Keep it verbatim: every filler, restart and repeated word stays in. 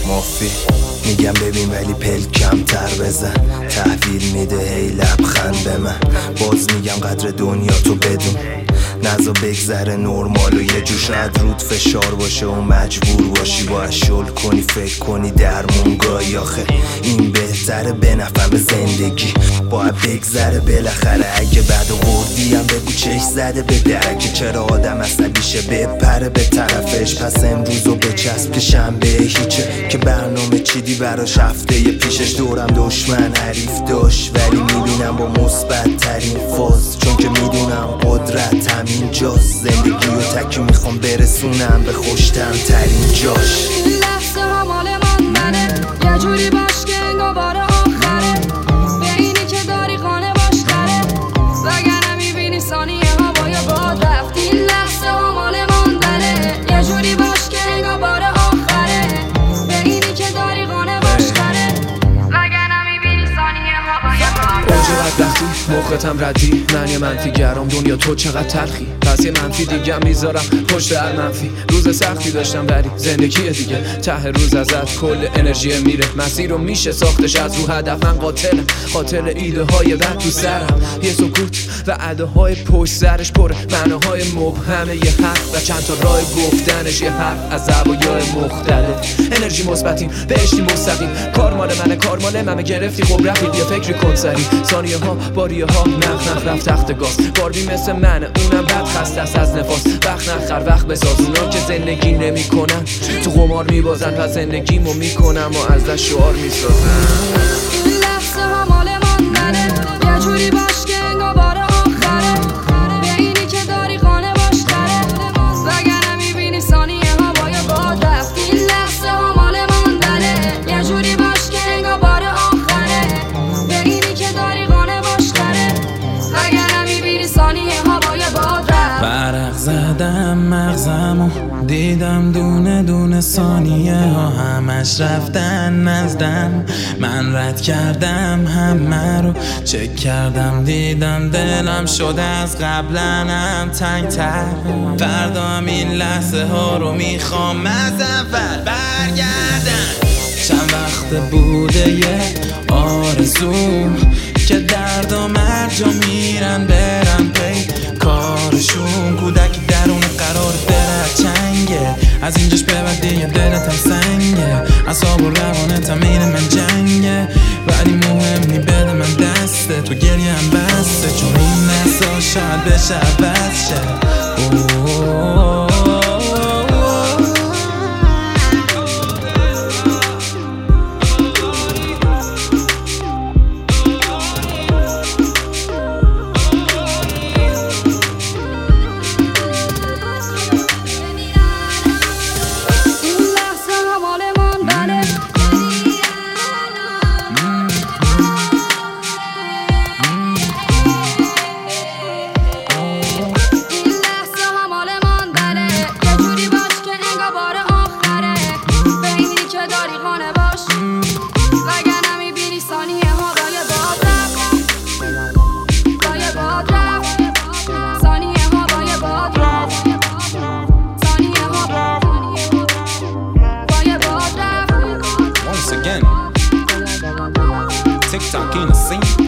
مافی میگم ببین ولی پل کمتر بزن، تحویل میده هی لبخند به من. باز میگم قدر دنیا تو بدون، نزا بگذره نرمال و یه جور. شاید رود فشار باشه و مجبور باشی باید شل کنی، فکر کنی درمون گاهی. آخه این بهتره به نفهم زندگی، باید بگذره بالاخره. اگه بعد و قردی هم بگو چش زده به درکه، چرا آدم عصبیشه بپره به طرفش. پس امروزو بچسب که شنبه هیچه، که برنامه چیدی براش هفته پیشش. دورم دشمن حریف داشت ولی میبینم با مثبت ترین فاز، چون که میدونم قدرت همین جاست. زندگی و تکی میخوام برسونم به خوشتم ترین جاش. این لحظه ها مال من منه، یه جوری باش که انگار بار آخره. به اینی که داری خانه باش خره، وگرنه میبینی ثانیه هوای باد رفت. این لحظه ها مال من منه، یه جوری باش که انگار بار آخره. به اینی که داری خانه باش خره، وگرنه میبینی ثانیه هوای باد رفت. چقدر وقتی موقعتم ردی، من یه منفی گرام، دنیا تو چقدر تلخی. پس یه منفی دیگه میذارم پشت هر منفی. روز سختی داشتم ولی زندگی دیگه، ته روز ازت کل انرژی میره. مسیر رو میشه ساختش از رو هدف. من قاتلم، قاتل ایده های بد تو سرم. یه سکوت و اداهای پشت سرش پر معناهای مبهمه. یه حرف و چند تا راه گفتنش، یه حرف از زوایای مختلف. انرژی مثبتیم، بهشتی مستقیم. کار مال منه، کار مال منه. گرفتی خب رفیق یه فکری کن سری. ثانیه ها باریه ها نخ نخ رفت تخت گاز. باربی مثل منه، اونم بد خسته است از نفاس. وقت نخر وقت بساز، اونا که زندگی نمی کنن تو قمار میبازن. پس زندگیمو میکنم و از دست شعار میسازم. این لحظه ها مال من منه، یه جوری باش که انگار بار آخره. به اینی که داری خانه باش خره، وگرنه میبینی ثانیه هوای باد رفت. این لحظه ها مال من منه، یه جوری باش که انگار بار آخره. به اینی که داری خانه باش خره، وگرنه میبینی ثانیه هوای باد رفت. برق زدم مغزمو، دیدم دونه دونه ثانیه ها همش رفتن نزدم. من رد کردم همه رو، چک کردم دیدم دلم شده از قبلنم تنگ تر. فردا هم این لحظه ها رو میخوام از اول برگردم. چند وقت بوده یه آرزوم که درد و مرجا میرن برن پی کارشون. کودک درون قرار درد چنگه، از اینجاش به بعد دیگه دلتم سنگه. اعصاب و روانتم این من جنگه، ولی مهم نی بده من دسته. تو گریه هم بسته، چون این نسا شاید بشه عوض شه. TikTok in the scene.